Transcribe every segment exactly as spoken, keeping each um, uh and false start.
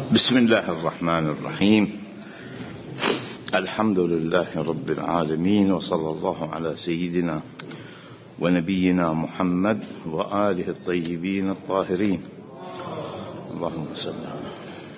بسم الله الرحمن الرحيم. الحمد لله رب العالمين، وصلى الله على سيدنا ونبينا محمد وآله الطيبين الطاهرين. اللهم صل على.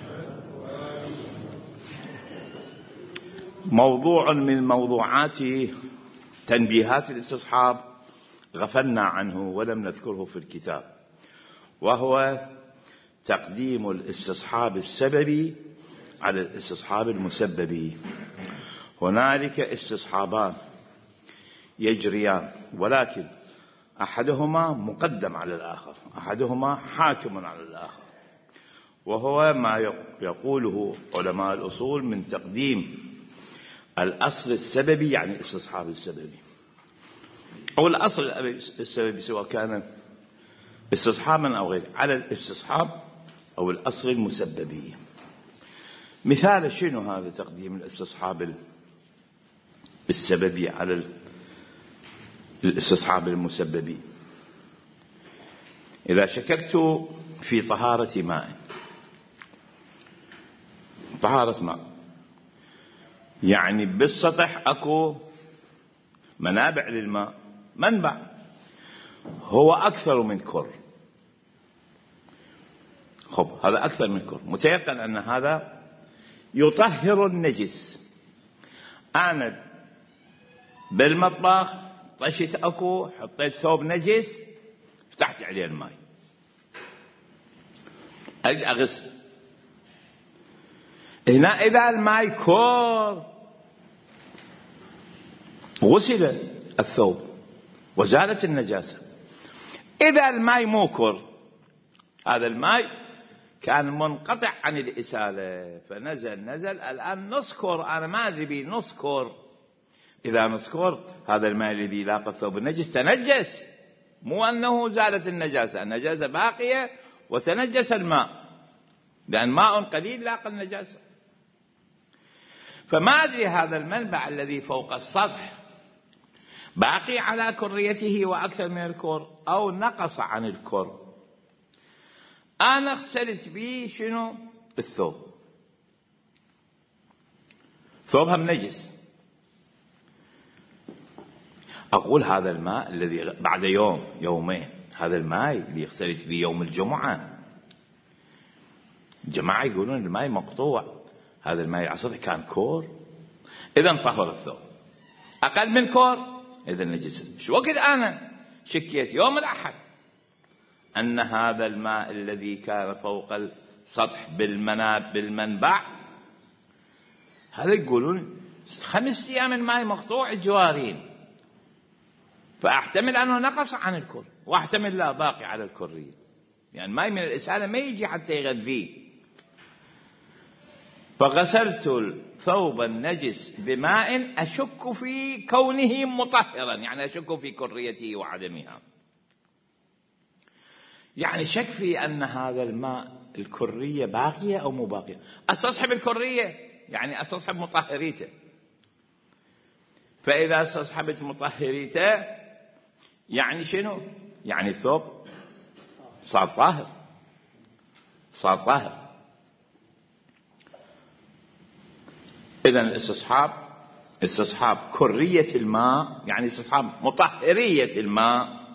موضوع من موضوعات تنبيهات الاستصحاب غفلنا عنه ولم نذكره في الكتاب، وهو تقديم الاستصحاب السببي على الاستصحاب المسببي. هنالك استصحابان يجريان، ولكن أحدهما مقدم على الآخر، أحدهما حاكم على الآخر، وهو ما يقوله علماء الأصول من تقديم الأصل السببي، يعني الاستصحاب السببي، أو الأصل السببي سواء كان استصحابا أو غيره، على الاستصحاب أو الأصل المسببي. مثال شنو هذا تقديم الاستصحاب السببي على الاستصحاب المسببي؟ إذا شككت في طهارة ماء، طهارة ماء يعني بالسطح أكو منابع للماء، منبع هو أكثر من كر، خب هذا أكثر من كر، متيقن أن هذا يطهر النجس. أنا بالمطبخ طشت أكو، حطيت ثوب نجس، فتحت عليه الماء، أريد أغسل. هنا إذا الماء كور غسل الثوب وزالت النجاسة. إذا الماء مو كور، هذا الماء كان منقطع عن الإسالة فنزل نزل الآن نص كور، أنا ما أدري بيه نص كور. إذا نص كور هذا الماء الذي لاقى الثوب النجس تنجس، مو أنه زالت النجاسة، النجاسة باقية وتنجس الماء، لأن ماء قليل لاقى النجاسة. فما أدري هذا المنبع الذي فوق السطح باقي على كريته وأكثر من الكور أو نقص عن الكور. أنا اغسلت به شنو؟ الثوب، ثوبها منجس. أقول هذا الماء الذي بعد يوم يومين، هذا الماء اللي اغسلت به يوم الجمعة، الجماعة يقولون الماء مقطوع، هذا الماء عصته كان كور، إذا طهر الثوب. أقل من كور إذا نجس. شو وقت أنا شكيت يوم الأحد أن هذا الماء الذي كان فوق السطح بالمناب بالمنبع، هذا يقولون خمس أيام الماء مقطوع الجوارين، فأحتمل أنه نقص عن الكر، وأحتمل لا باقي على الكرية، يعني الماء من الإسالة ما يجي حتى يغذيه. فغسلت الثوب النجس بماء أشك في كونه مطهرا، يعني أشك في كريته وعدمها، يعني شك في أن هذا الماء الكرية باقية أو مو باقية. استصحب الكرية يعني استصحب مطهريته، فإذا استصحبت مطهريته يعني شنو؟ يعني الثوب صار طاهر، صار طاهر. إذن الاستصحاب استصحاب كرية الماء، يعني استصحاب مطهرية الماء،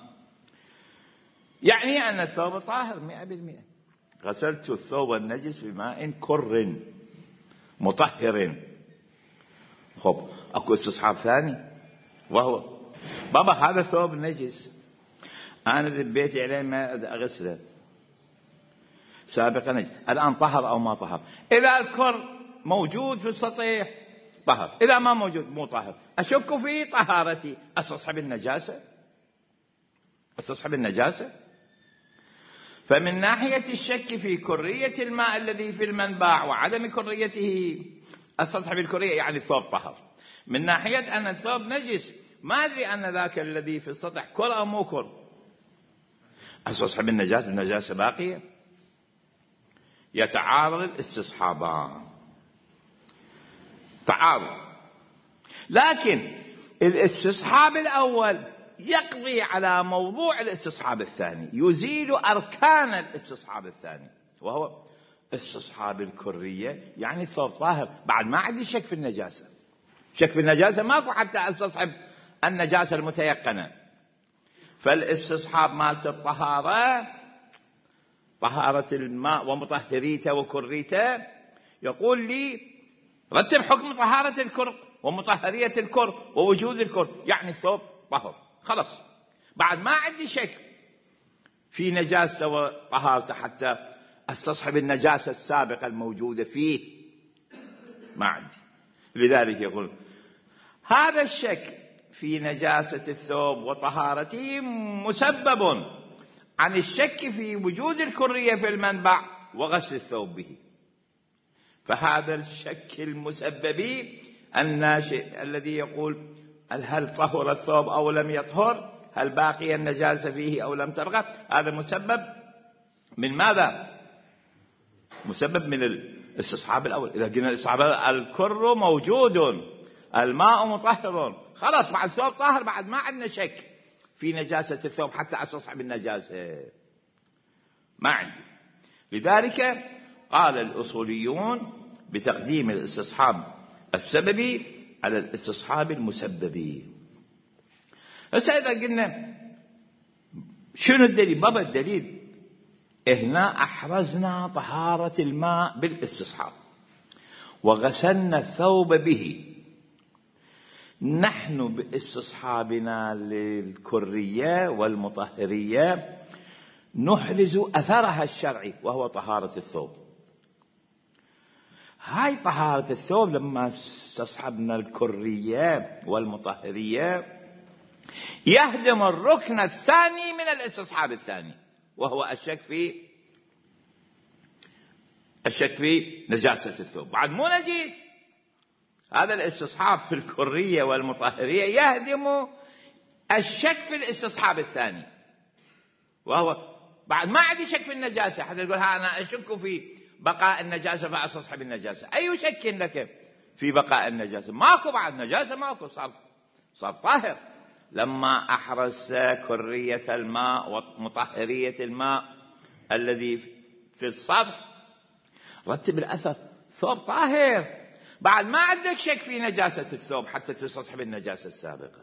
يعني أن الثوب طاهر مئة بالمئة. غسلت الثوب النجس بماء كر مطهر. خب أكو استصحاب ثاني، وهو بابا هذا الثوب نجس، أنا ذبيت عليه ما أغسله سابقا نجس، الآن طهر أو ما طهر؟ إذا الكر موجود في السطح طهر، إذا ما موجود مو طهر. أشك في طهارتي، استصحب النجاسة، استصحب النجاسة. فمن ناحية الشك في كرية الماء الذي في المنبع وعدم كريته استصحب الكرية، يعني الثوب طهر. من ناحية أن الثوب نجس، ما أدري أن ذاك الذي في السطح كر أو مو كر، استصحب النجاسة، النجاسة باقية. يتعارض الاستصحابان، تعارض. لكن الاستصحاب الأول يقضي على موضوع الاستصحاب الثاني، يزيل أركان الاستصحاب الثاني، وهو استصحاب الكرية يعني الثوب طاهر، بعد ما عندي شك في النجاسة. شك في النجاسة ماكو حتى استصحب النجاسة المتيقنة. فالاستصحاب مالت الطهارة، طهارة الماء ومطهريته وكريته، يقول لي رتب حكم طهارة الكر ومطهرية الكر ووجود الكر، يعني الثوب طهر خلص. بعد ما عندي شك في نجاسته وطهارته حتى استصحب النجاسة السابقة الموجودة فيه، ما عندي. لذلك يقول هذا الشك في نجاسة الثوب وطهارته مسبب عن الشك في وجود الكرية في المنبع وغسل الثوب به. فهذا الشك المسبب الناشئ الذي يقول هل طهر الثوب أو لم يطهر، هل باقي النجاسة فيه أو لم ترغب، هذا مسبب من ماذا؟ مسبب من الاستصحاب الأول. إذا قلنا الاستصحاب الكر موجود، الماء مطهر، خلاص بعد الثوب طاهر، بعد ما عندنا شك في نجاسة الثوب حتى استصحب النجاسة، ما عندي. لذلك قال الأصوليون بتقديم الاستصحاب السببي على الاستصحاب المسببي. هسه إذا قلنا شنو الدليل؟ بابا الدليل هنا أحرزنا طهارة الماء بالاستصحاب وغسلنا الثوب به، نحن باستصحابنا للكرية والمطهرية نحرز أثرها الشرعي وهو طهارة الثوب. هاي طهارة الثوب لما استصحبنا الكرية والمطهرية يهدم الركن الثاني من الاستصحاب الثاني، وهو الشك في الشك في نجاسة الثوب. بعد مو نجيس، هذا الاستصحاب في الكرية والمطهرية يهدم الشك في الاستصحاب الثاني، وهو بعد ما عندي شك في النجاسة حتى تقول ها أنا أشك في بقاء النجاسة فأستصحب النجاسة. أي شك لك في بقاء النجاسة؟ ماكو بعد نجاسة، ماكو، صار صار طاهر. لما أحرز كرية الماء ومطهرية الماء الذي في السطح رتب الأثر، ثوب طاهر، بعد ما عندك شك في نجاسة الثوب حتى تستصحب النجاسة السابقة.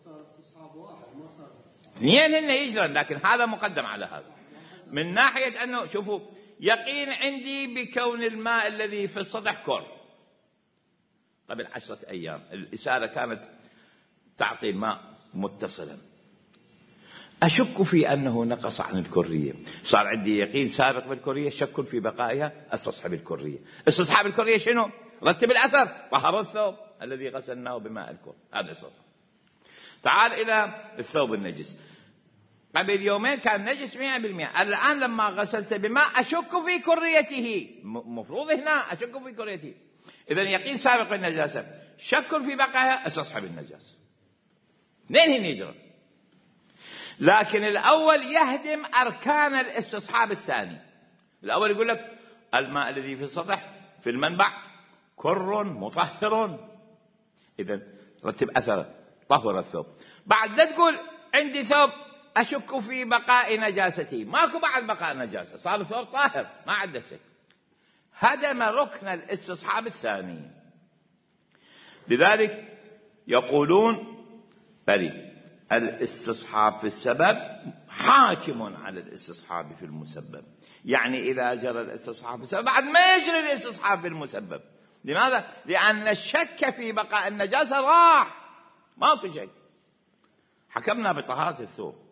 اثنين هن يجرن، لكن هذا مقدم على هذا من ناحية أنه شوفوا يقين عندي بكون الماء الذي في السطح كر. قبل عشرة أيام الإسالة كانت تعطي الماء متصلا، أشك في أنه نقص عن الكرية، صار عندي يقين سابق بالكرية، شك في بقائها، استصحب الكرية. استصحاب الكرية شنو؟ رتب الأثر، طهر الثوب الذي غسلناه بماء الكر، هذا الصف. تعال إلى الثوب النجس، قبل يومين كان نجس مئة بالمئة، الآن لما غسلت بماء أشك في كريته، مفروض هنا أشك في كريته. إذن يقين سابق بالنجاسة، شك في بقائها، استصحب النجاسة. اثنين هن يجرون، لكن الأول يهدم أركان الاستصحاب الثاني. الأول يقول لك الماء الذي في السطح في المنبع كر مطهر، إذن رتب أثر طهر الثوب. بعد لا تقول عندي ثوب أشك في بقاء نجاستي، ماكو بعد بقاء نجاسة، صار الثوب طاهر، ما عندك شك، هدم ركن الاستصحاب الثاني. لذلك يقولون بل الاستصحاب في السبب حاكم على الاستصحاب في المسبب، يعني إذا جرى الاستصحاب في السبب بعد ما يجري الاستصحاب في المسبب. لماذا؟ لأن الشك في بقاء النجاسة راح، ماكو شك، حكمنا بطهارة الثوب.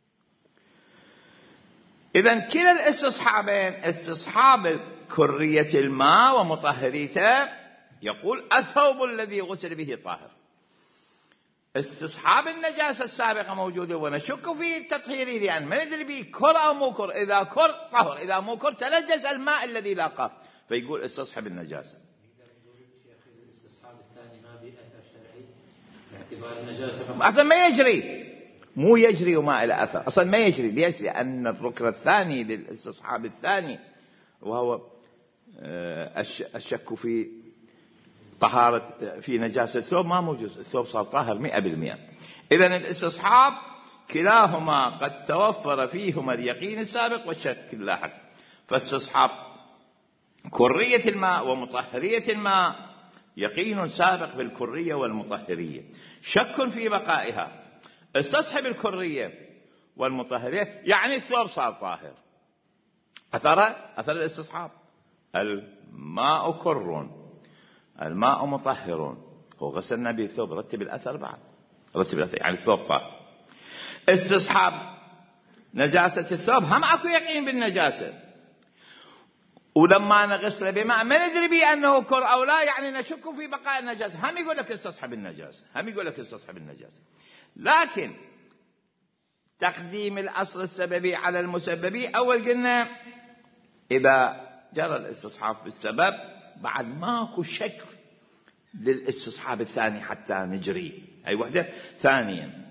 إذن كلا الاستصحابين، استصحاب كرية الماء ومطهريته، يقول الثوب الذي غسل به طاهر. استصحاب النجاسة السابقة موجودة ونشك في تطهيره، لأن ما ندري به كر أو مو كر، إذا كر طهر، إذا مو كر تنجس الماء الذي لاقاه، فيقول استصحب النجاسة. الاستصحاب الثاني ما به أثر شرعي باعتبار النجاسة، أصلا ما يجري، مو يجري وما إلى أثر، أصلا ما يجري. ليش؟ لأن الركن الثاني للاستصحاب الثاني وهو الشك في طهارة في نجاسة الثوب ما موجود، الثوب صار طاهر مئة بالمئة. إذن الاستصحاب كلاهما قد توفر فيهما اليقين السابق والشك اللاحق. فاستصحاب كرية الماء ومطهرية الماء يقين سابق بالكرية والمطهرية، شك في بقائها. استصحب الكرية والمطهرية يعني الثوب صار طاهر. أثر أثر الاستصحاب، الماء كر، الماء مطهر، هو غسلنا به الثوب، رتب الأثر بعد، رتب الأثر يعني الثوب طاهر. استصحاب نجاسة الثوب، هم أكو يقين بالنجاسة، ولما نغسل بماء ما ندري به أنه كر أو لا، يعني نشك في بقاء النجاسة، هم يقول لك استصحب النجاسة، هم يقول لك استصحب النجاسة. لكن تقديم الأصل السببي على المسببي، أول قلنا إذا جرى الاستصحاب بالسبب بعد ماكو شك للاستصحاب الثاني حتى نجري، أي وحدة. ثانيا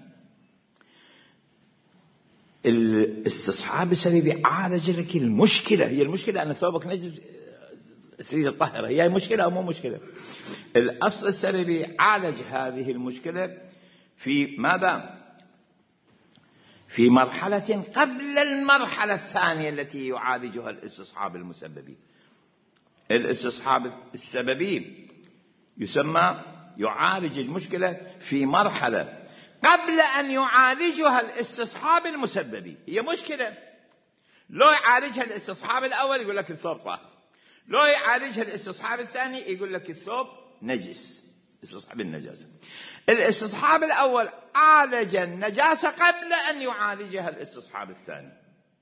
الاستصحاب السببي عالج لك المشكلة، هي المشكلة أن ثوبك نجس تريد الطهرة، هي مشكلة أو مو مشكلة؟ الأصل السببي عالج هذه المشكلة في ماذا؟ في مرحلة قبل المرحلة الثانية التي يعالجها الاستصحاب المسببي. الاستصحاب السببي يسمى يعالج المشكلة في مرحلة قبل أن يعالجها الاستصحاب المسببي. هي مشكلة لو يعالجها الاستصحاب الأول يقول لك الثوب طاهر، لو يعالجها الاستصحاب الثاني يقول لك الثوب نجس، استصحاب النجاسة. الاستصحاب الأول عالج النجاسة قبل أن يعالجها الاستصحاب الثاني،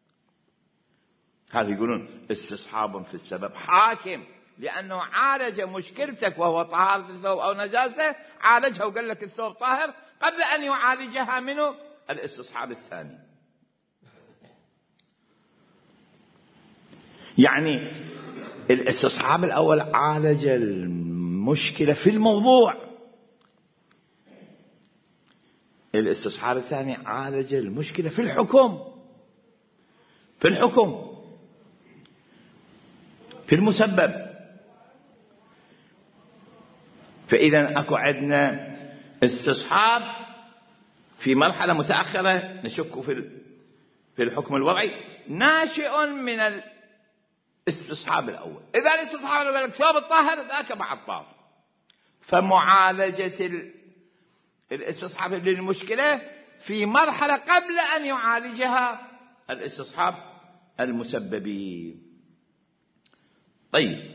هذا يقولون استصحاب في السبب حاكم، لأنه عالج مشكلتك وهو طهارة الثوب أو نجاسة، عالجها وقال لك الثوب طاهر قبل أن يعالجها منه الاستصحاب الثاني. يعني الاستصحاب الأول عالج المشكلة في الموضوع، الاستصحاب الثاني عالج المشكلة في الحكم، في الحكم في المسبب. فإذا أكو عندنا استصحاب في مرحلة متأخرة نشك في في الحكم الوضعي ناشئ من الاستصحاب الأول. إذا الاستصحاب الأول قال لك ثوب الطاهر ذاك بعد طاهر، فمعالجة الاستصحاب للمشكلة في مرحلة قبل أن يعالجها الاستصحاب المسببي. طيب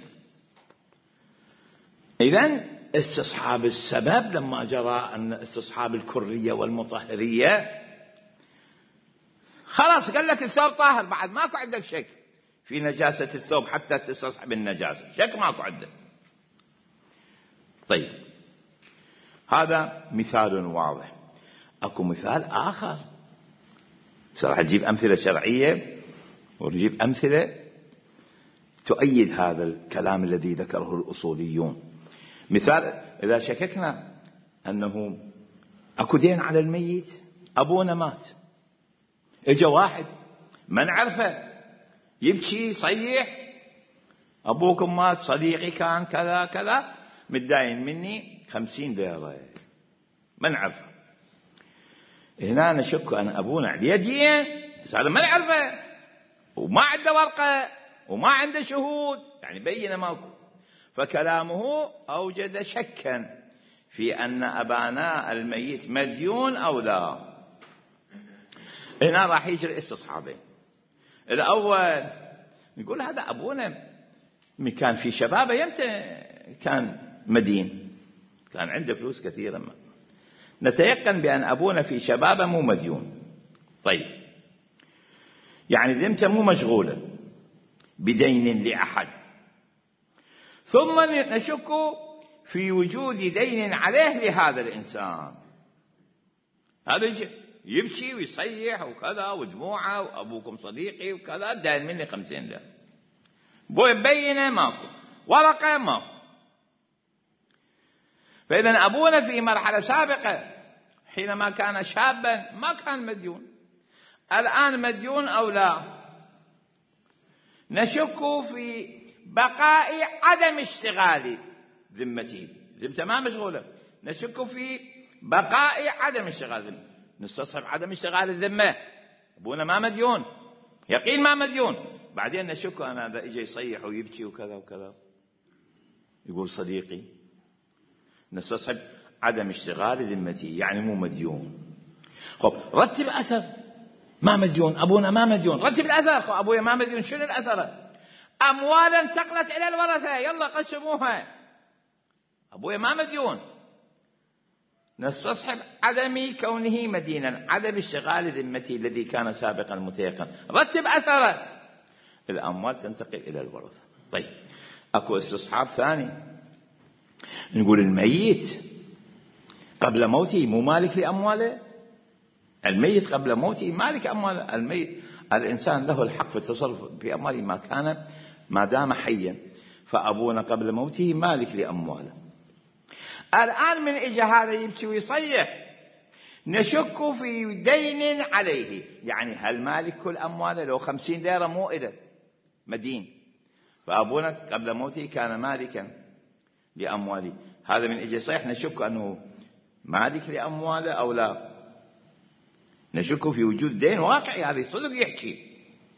إذن استصحاب السبب لما جرى أن استصحاب الكرية والمطهرية خلاص قال لك الثوب طاهر، بعد ماكو عندك شك في نجاسة الثوب حتى تستصحب النجاسة، شك ماكو عندك. طيب هذا مثال واضح. أكو مثال آخر، صراحة نجيب أمثلة شرعية ونجيب أمثلة تؤيد هذا الكلام الذي ذكره الأصوليون. مثال، إذا شككنا أنه أكو دين على الميت، أبونا مات، إجا واحد ما نعرفه يبكي صيح أبوكم مات، صديقي كان كذا كذا، متداين مني خمسين ليرة، ما نعرفه. هنا نشك أن أبونا عليه دين، هذا ما نعرفه وما عنده ورقة وما عنده شهود، يعني بينه ماكو، فكلامه أوجد شكا في أن أبانا الميت مديون أو لا. هنا راح يجري استصحابين. الأول نقول هذا أبونا كان في شبابه يمتى كان مدين، كان عنده فلوس كثيرة، ما نتيقن بأن أبونا في شبابه مو مديون. طيب يعني ذمته مو مشغولة بدين لأحد، ثم نشك في وجود دين عليه لهذا الإنسان، هذا يبكي ويصيح وكذا ودموعه وأبوكم صديقي وكذا داين مني خمسين ليرة، بينه ماكو، ورقة ماكو. فإذا أبونا في مرحلة سابقة حينما كان شابا ما كان مديون، الآن مديون أو لا؟ نشك في بقاء عدم اشتغال ذمته، ذمته ما مشغولة، نشك في بقاء عدم اشتغال ذمته، نستصحب عدم اشتغال الذمة. أبونا ما مديون، يقين ما مديون، بعدين نشك أنا هذا إجا يصيح ويبكي وكذا وكذا. يقول صديقي نستصحب عدم اشتغال ذمته، يعني مو مديون. خب رتب أثر، ما مديون، أبونا ما مديون، رتب الأثر. خب أبويا ما مديون، شنو الأثر؟ أموالا انتقلت إلى الورثة، يلا قسموها. أبويا ما مديون، نستصحب عدم كونه مدينا، عدم اشتغال ذمته الذي كان سابقا متيقن، رتب أثره، الأموال تنتقل إلى الورثة. طيب أكو استصحاب ثاني، نقول الميت قبل موته مو مالك لأمواله، الميت قبل موته مالك أمواله، الميت الإنسان له الحق في التصرف في أمواله ما كان ما دام حيا، فأبونا قبل موته مالك لأمواله. الآن من إجا هذا يبكي ويصيح، نشك في دين عليه، يعني هل مالك كل أمواله؟ لو خمسين ليرة مو إله مدين، فأبونا قبل موته كان مالكا لأمواله، هذا من إجا يصيح نشك أنه مالك لأمواله أو لا، نشك في وجود دين واقعي، هذا صدق يحكي.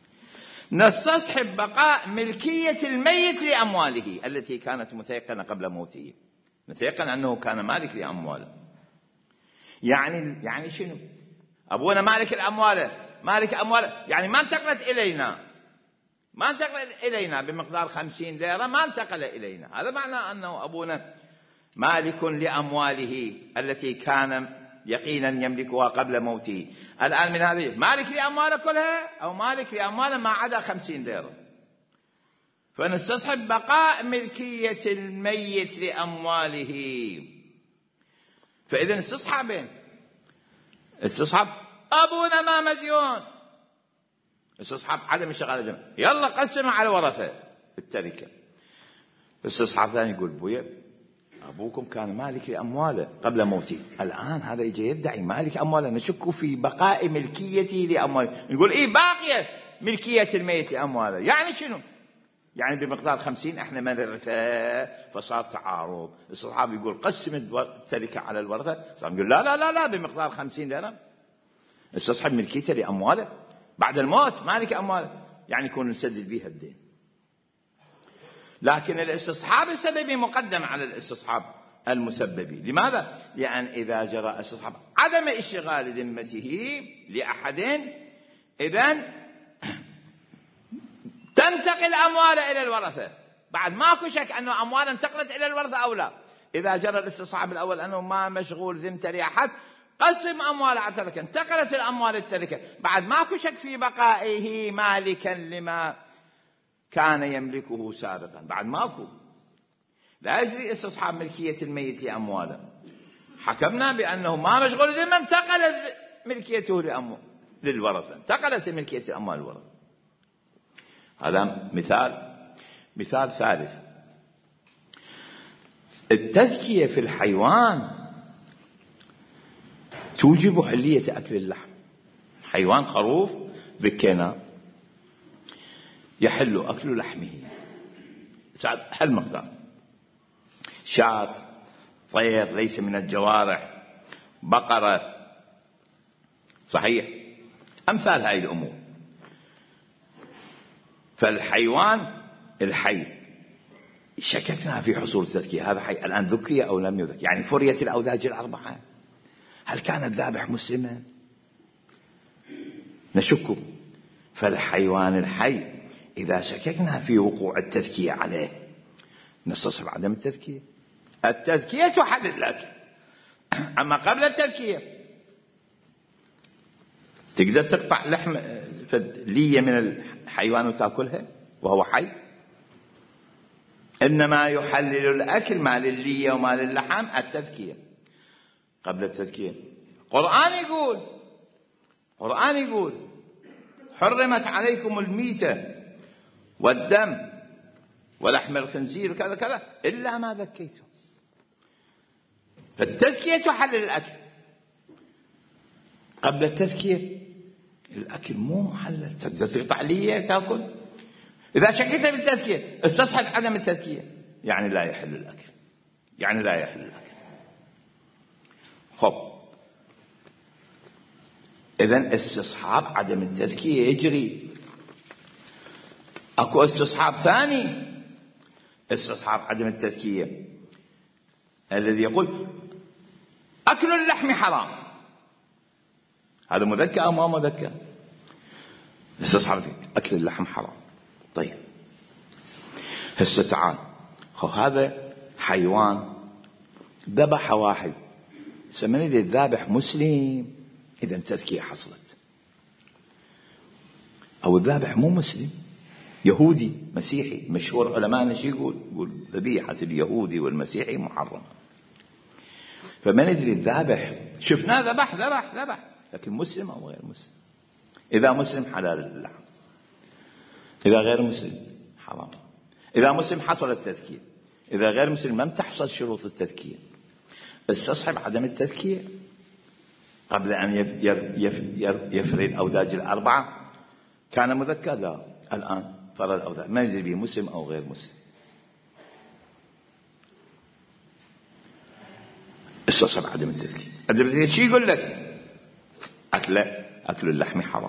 نستصحب بقاء ملكية الميت لأمواله التي كانت متيقنة قبل موته، نتيقن أنه كان مالك لأمواله. يعني يعني شنو؟ أبونا مالك الأموال، مالك أمواله، يعني ما انتقلت إلينا، ما انتقل إلينا بمقدار خمسين ليرة، ما انتقل إلينا، هذا معنى أنه أبونا مالك لأمواله التي كان يقينا يملكها قبل موته. الآن من هذه مالك لأمواله كلها أو مالك لأمواله ما عدا خمسين ليرة، فنستصحب بقاء ملكية الميت لأمواله. فإذا استصحابين، استصحاب أبونا ما مديون، استصحاب عدم اشتغال الذمة، يلا قسموا على ورثة التركة. استصحاب ثاني يقول بويا أبوكم كان مالك لأمواله قبل موته، الآن هذا يجي يدعي مالك أمواله، نشك في بقاء ملكيته لأمواله. نقول إيه باقية ملكية الميت لأمواله، يعني شنو؟ يعني بمقدار خمسين احنا ما نرثه، فصار تعارض. الصحابي يقول قسم التركة على الورثة، صار يقول لا لا لا لا بمقدار خمسين ليرة، استصحب ملكيته لأمواله بعد الموت، مالك أمواله، يعني يكون نسدد بها الدين. لكن الاستصحاب السببي مقدم على الاستصحاب المسببي. لماذا؟ لأن إذا جرى استصحاب عدم اشتغال ذمته لأحد، إذن تنتقل أموال إلى الورثة، بعد ماكو شك أنه أموال انتقلت إلى الورثة أو لا. إذا جرى الاستصحاب الأول أنه ما مشغول ذمته لأحد، قسم أموال على التركة، انتقلت الأموال التركة، بعد ماكو شك في بقائه مالكا لما كان يملكه سابقا، بعد ماكو، لا يجري استصحاب ملكية الميت لأمواله، حكمنا بأنه ما مشغول ذمة، انتقلت ملكيته لأموال للورثة، انتقلت ملكية الأموال للورثة. هذا مثال. مثال ثالث، التزكية في الحيوان توجب حلية أكل اللحم. حيوان خروف بكينا يحل أكل لحمه هالمقدار، شاة، طير ليس من الجوارح، بقرة، صحيح، أمثال هاي الأمور. فالحيوان الحي شككنا في حصول التذكية، هذا حي الآن ذكي أو لم يذكي، يعني فرية الأوداج الأربعة، هل كان الذابح مسلما؟ نشك. فالحيوان الحي إذا شككنا في وقوع التذكية عليه نستصحب عدم التذكية. التذكية تحل الأكل، أما قبل التذكية تقدر تقطع لحم لية من الحيوان وتأكلها وهو حي؟ إنما يحلل الأكل ما لللية وما للحم التذكية قبل التذكية. قرآن يقول قرآن يقول حرمت عليكم الميتة والدم ولحم الخنزير وكذا كذا إلا ما ذكيتم. فالتذكية تحلل الأكل، قبل التذكية الأكل مو محلل، تقدر تقطع ليه تأكل. إذا شكيت بالتذكية استصحب عدم التذكية، يعني لا يحل الأكل، يعني لا يحل الأكل. خب إذن استصحاب عدم التذكية يجري. اكو استصحاب ثاني، استصحاب عدم التذكية الذي يقول أكل اللحم حرام. هذا مذكر أو ما مذكر؟ استصحاب أكل اللحم حرام. طيب هسه تعال، هذا حيوان ذبح واحد، سمن إذا الذابح مسلم إذا التذكية حصلت، أو الذابح مو مسلم يهودي مسيحي، مشهور علماء شو يقول؟ يقول ذبيحة اليهودي والمسيحي محرمة. فما ندري الذابح شفناه ذبح ذبح ذبح، لكن مسلم أو غير مسلم. إذا مسلم حلال اللحم، إذا غير مسلم حرام. إذا مسلم حصل التذكية، إذا غير مسلم لم تحصل شروط التذكية. استصحب عدم التذكية قبل أن يفري الأوداج الأربعة كان مذكر؟ لا، الآن فرى الأوداج، ما ندري به مسلم أو غير مسلم. استصحب عدم التذكية. عدم التذكية شو يقول لك؟ أكل أكل اللحم حرام.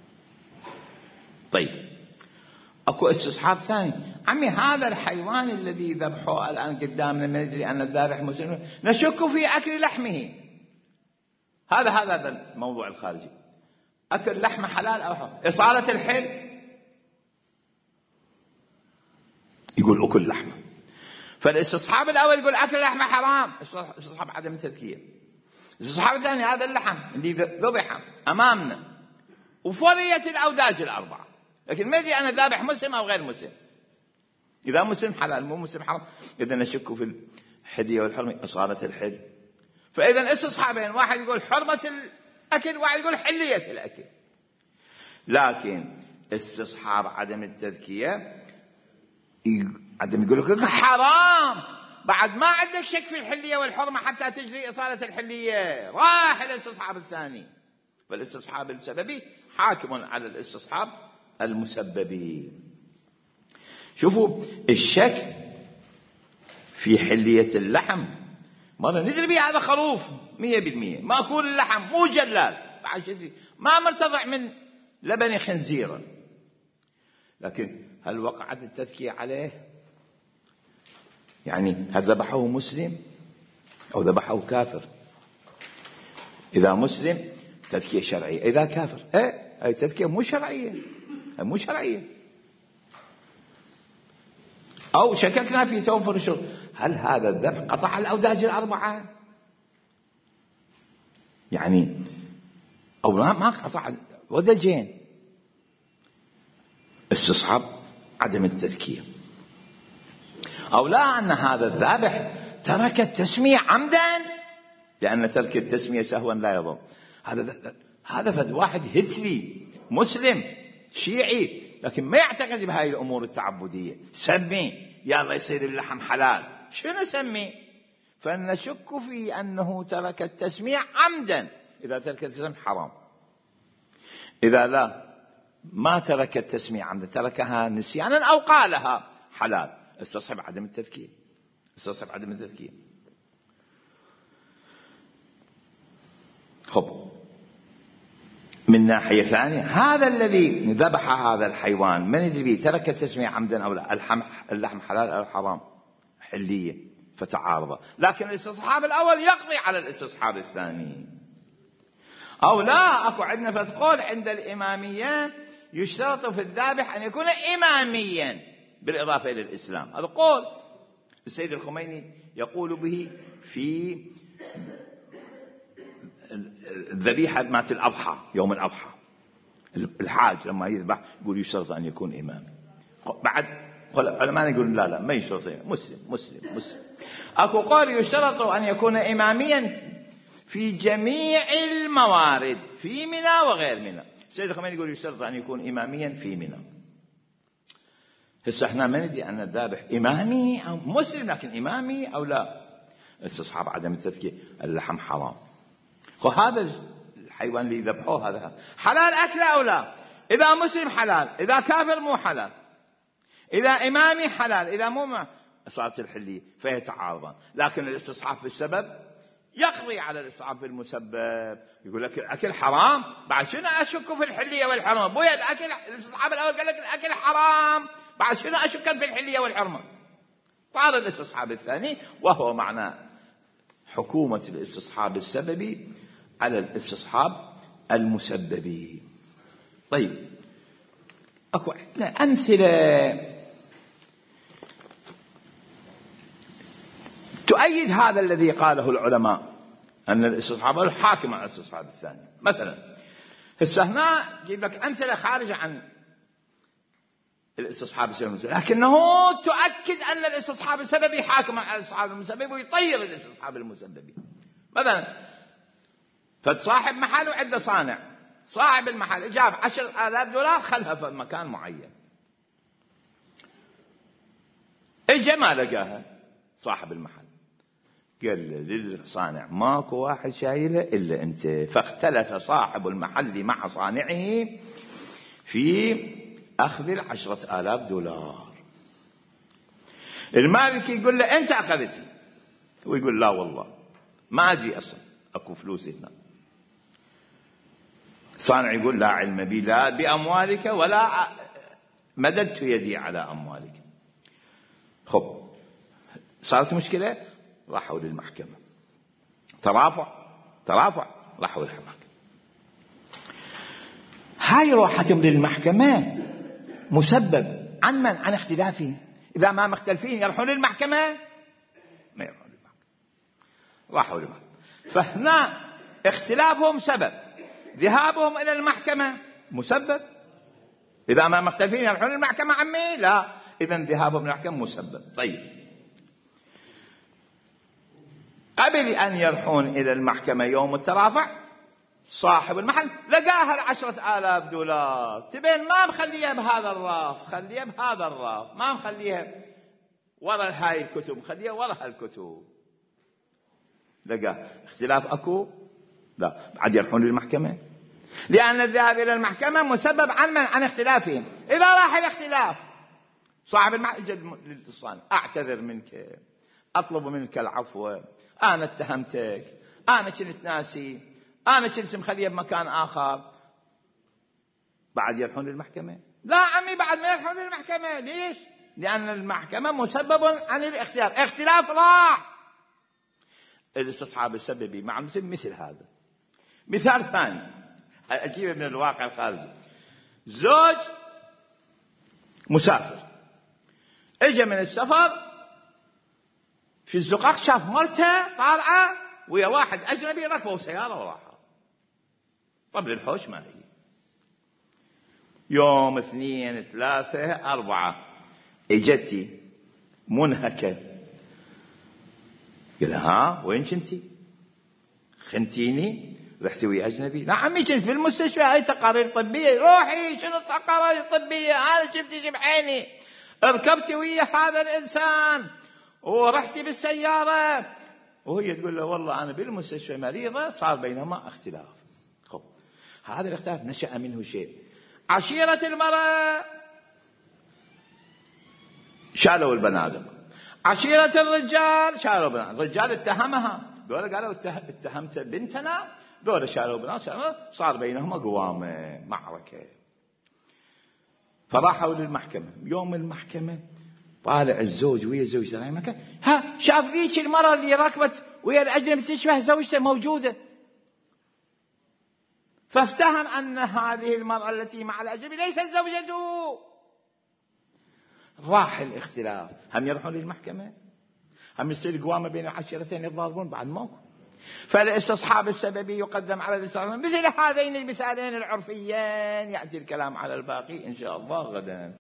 طيب أكو استصحاب ثاني، عمي هذا الحيوان الذي ذبحوه الآن قدامنا ما ندري أن الذابح مسلم، نشك في أكل لحمه. هذا هذا الموضوع الخارجي، أكل لحمه حلال أو حرام. إصالة الحل يقول أكل لحمه، فالاستصحاب الأول يقول أكل لحمه حرام، استصحاب عدم التذكية. الاستصحاب الثاني هذا اللحم اللي ذبح أمامنا وفريت الأوداج الأربعة، لكن ما ادري انا ذابح مسلم او غير مسلم. اذا مسلم حلال، مو مسلم حرام. اذا نشك في الحلية والحرمة، اصالة الحل. فاذا استصحابين، واحد يقول حرمة الاكل، واحد يقول حلية الاكل. لكن استصحاب عدم التذكية عدم يقول لك حرام، بعد ما عندك شك في الحلية والحرمة حتى تجري اصالة الحلية، راح الاستصحاب الثاني. فالاستصحاب السببي حاكم على الاستصحاب المسببي. شوفوا الشك في حلية اللحم، مرة ندري به هذا خروف مية بالمية مأكول اللحم، مو جلال، بعد شيء ما مرتضع من لبن خنزير، لكن هل وقعت التذكية عليه؟ يعني هل ذبحه مسلم أو ذبحه كافر؟ إذا مسلم تذكية شرعية، إذا كافر إيه هاي تذكية مو شرعية، مو شرعية. أو شككنا في توفر الشروط، هل هذا الذبح قطع الأوداج الأربعة؟ يعني أو ما قطع الأوداجين. استصحاب عدم التذكية. أو لا أن هذا الذابح ترك التسمية عمدا، لأن ترك التسمية سهوا لا يضر. هذا هذا واحد هتلي مسلم شيعي، لكن ما يعتقد بهاي الأمور التعبدية، سمي يلا يصير اللحم حلال، شنو سمي؟ فنشك في أنه ترك التسمية عمدا. إذا ترك التسمية حرام، إذا لا ما ترك التسمية عمدا، تركها نسيانا أو قالها حلال، استصحب عدم التذكية. استصحب عدم التذكية. خب من ناحية ثانية، هذا الذي ذبح هذا الحيوان من ندري به ترك التسمية عمدا أو لا، اللحم حلال أو حرام، حلية، فتعارض. لكن الاستصحاب الأول يقضي على الاستصحاب الثاني. أو لا، أكو عندنا فتقول عند الإمامية يشترط في الذابح أن يكون إماميا بالإضافة إلى الإسلام. هذا قول السيد الخميني يقول به في الذبيحة مات الأضحى، يوم الأضحى الحاج لما يذبح يقول يشترط أن يكون إمام. بعد علماء يقولون لا لا ما يشترط، مسلم مسلم مسلم. أكو قول يشترط أن يكون إماميا في جميع الموارد، في منى وغير منى. السيد الخميني يقول يشترط أن يكون إماميا في منى. هسه احنا ما ندري أن الذابح إمامي أو مسلم، لكن إمامي أو لا، استصحاب عدم التذكية. اللحم حرام، وهذا الحيوان اللي ذبحوه هذا حلال أكله أو لا؟ إذا مسلم حلال، إذا كافر مو حلال، إذا إمامي حلال، إذا مو صارت الحلية، فيتعارضان. لكن الاستصحاب في السبب يقضي على الاستصحاب بالمسبب. يقول لك الأكل حرام، بعد شنو أشك في الحلية والحرمة؟ بويا الأكل، الاستصحاب الأول قال لك الأكل حرام، بعد شنو أشك في الحلية والحرمة؟ طار الاستصحاب الثاني، وهو معنى حكومة الاستصحاب السببي على الاستصحاب المسببي. طيب، أكو عندنا أمثلة تؤيد هذا الذي قاله العلماء أن الاستصحاب الحاكم على الاستصحاب الثاني. مثلا هسه هنا جيب لك أمثلة خارجة عن الاستصحاب السببي، لكنه تؤكد أن الاستصحاب السببي حاكم على الاستصحاب المسببي ويطير الاستصحاب المسببي. مثلا فصاحب محل وعنده صانع، صاحب المحل جاب عشر آلاف دولار خلها في مكان معين، اجى ما لقاها صاحب المحل، قال للصانع ماكو واحد شايله إلا أنت، فاختلف صاحب المحل مع صانعه في أخذ العشرة آلاف دولار. المالك يقول له أنت أخذتي، ويقول لا والله ما أدري أصلا أكو فلوس هنا. الصانع يقول لا علم بي لا بأموالك ولا مددت يدي على أموالك. خب صارت مشكلة، راحوا للمحكمة، ترافع ترافع راحوا للمحكمة. هاي روحتهم للمحكمة مسبب عن من؟ عن اختلافهم. إذا ما مختلفين يروحون للمحكمة؟ ما يروحون للمحكمة، راحوا للمحكمة. فهنا اختلافهم سبب، ذهابهم إلى المحكمة مسبب. إذا ما مختلفين يروحون للمحكمة عمي؟ لا، إذن ذهابهم للمحكمة مسبب. طيب، قبل أن يروحون إلى المحكمة يوم الترافع صاحب المحل لقاها العشرة آلاف دولار، تبين ما مخليها بهذا الراف، خليها بهذا الراف، ما مخليها وراء هاي الكتب، خليها وراء هالكتب. لقاه اختلاف أكو؟ لا، بعد يروحون للمحكمة، لأن الذهاب إلى المحكمة مسبب عن من؟ عن اختلافهم. إذا راح الاختلاف صاحب المحل جد للصانع أعتذر منك، أطلب منك العفو، أنا اتهمتك، أنا كنت ناسي، أنا كنت مخليه بمكان آخر. بعد يروحون للمحكمة؟ لا عمي، بعد ما يروحون للمحكمة. ليش؟ لأن المحكمة مسبب عن الاختلاف، اختلاف راح. الاستصحاب السببي مع مثل مثل هذا. مثال ثاني أجيب من الواقع الخارجي. زوج مسافر اجى من السفر، في الزقاق شاف مرته طالعة ويا واحد أجنبي، ركبوا سيارة وراحوا. طب للحوش ما هي. يوم اثنين ثلاثة أربعة اجتي منهكة، قال ها وين كنتي؟ خنتيني رحتي ويا أجنبي؟ لا عمي كنت بالمستشفى، هاي تقارير طبية. روحي شنو تقارير طبية؟ أنا شفتي بعيني، ركبتي ويا هذا الإنسان ورحتي بالسيارة. وهي تقول له والله أنا بالمستشفى مريضة. صار بينهما اختلاف. خب هذا الاختلاف نشأ منه شيء. عشيرة المرأة شالوا البنادق، عشيرة الرجال شالوا البنادق. الرجال اتهمها، دول قالوا اتهمت بنتنا، دول شالوا البنادق. صار بينهما قوامة، معركة. فراحوا للمحكمة. يوم المحكمة طالع الزوج ويا زوجته رايح مكان، ها شاف ذيك المرأة اللي ركبت ويا الأجنبي تشبه زوجته موجودة، فافتهم أن هذه المرأة التي مع الأجنبي ليست زوجته. راح الاختلاف، هم يروحون للمحكمة؟ هم يصير قوامة بين العشيرتين يتضاربون؟ بعد ماكو. فالاستصحاب السببي يقدم على الاستصحاب. مثل هذين المثالين العرفيين يأتي الكلام على الباقي إن شاء الله غدا.